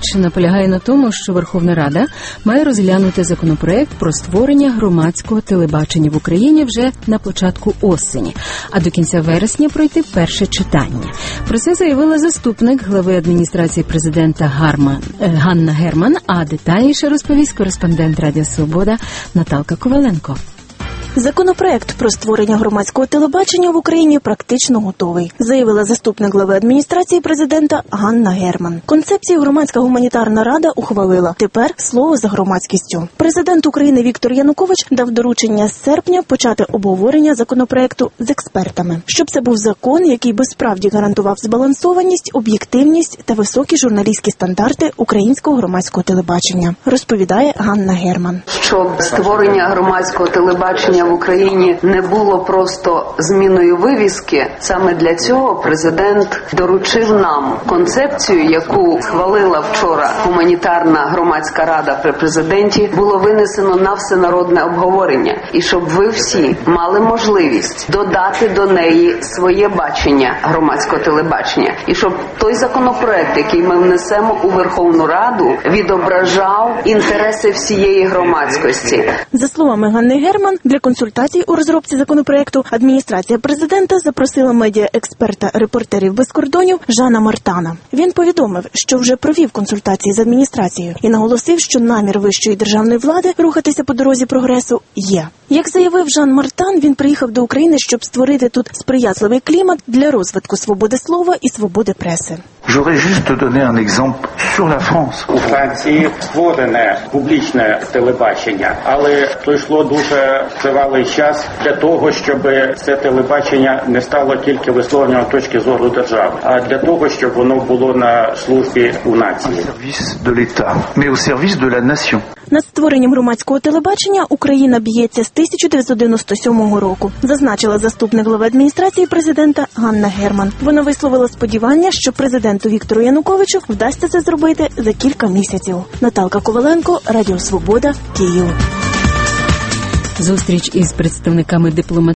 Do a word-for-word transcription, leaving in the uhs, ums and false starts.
наполягає на тому, що Верховна Рада має розглянути законопроект про створення громадського телебачення в Україні вже на початку осені, а до кінця вересня пройти перше читання. Про це заявила заступник глави адміністрації президента Гарман, Ганна Герман, а детальніше розповість кореспондент Радіо Свобода Наталка Коваленко. Законопроект про створення громадського телебачення в Україні практично готовий, заявила заступник глави адміністрації президента Ганна Герман. Концепцію громадська гуманітарна рада ухвалила. Тепер слово за громадськістю. Президент України Віктор Янукович дав доручення з серпня почати обговорення законопроекту з експертами, щоб це був закон, який би справді гарантував збалансованість, об'єктивність та високі журналістські стандарти українського громадського телебачення, розповідає Ганна Герман. Щоб створення громадського телебачення в Україні не було просто зміною вивіски, саме для цього президент доручив нам концепцію, яку схвалила вчора гуманітарна громадська рада при президенті, було винесено на всенародне обговорення. І щоб ви всі мали можливість додати до неї своє бачення громадського телебачення. І щоб той законопроект, який ми внесемо у Верховну Раду, відображав інтереси всієї громадськості. За словами Ганни Герман, для консультацій у розробці законопроекту адміністрація президента запросила медіа-експерта «Репортерів без кордонів» Жана Мартана. Він повідомив, що вже провів консультації з адміністрацією і наголосив, що намір вищої державної влади рухатися по дорозі прогресу є. Як заявив Жан Мартан, він приїхав до України, щоб створити тут сприятливий клімат для розвитку свободи слова і свободи преси. J'aurais juste donné un exemple sur la France. У Франції створене публічне телебачення, але пройшло дуже тривалий час для того, щоб це телебачення не стало тільки висловлюванням точки зору держави, а для того, щоб воно було на службі у нації. Service de l'État, mais au service de la nation. Над створенням громадського телебачення Україна б'ється з тисяча дев'ятсот дев'яносто сьомого року, зазначила заступник глави адміністрації президента Ганна Герман. Вона висловила сподівання, що президенту Віктору Януковичу вдасться це зробити за кілька місяців. Наталка Коваленко, Радіо Свобода, Київ. Зустріч із представниками дипломатичної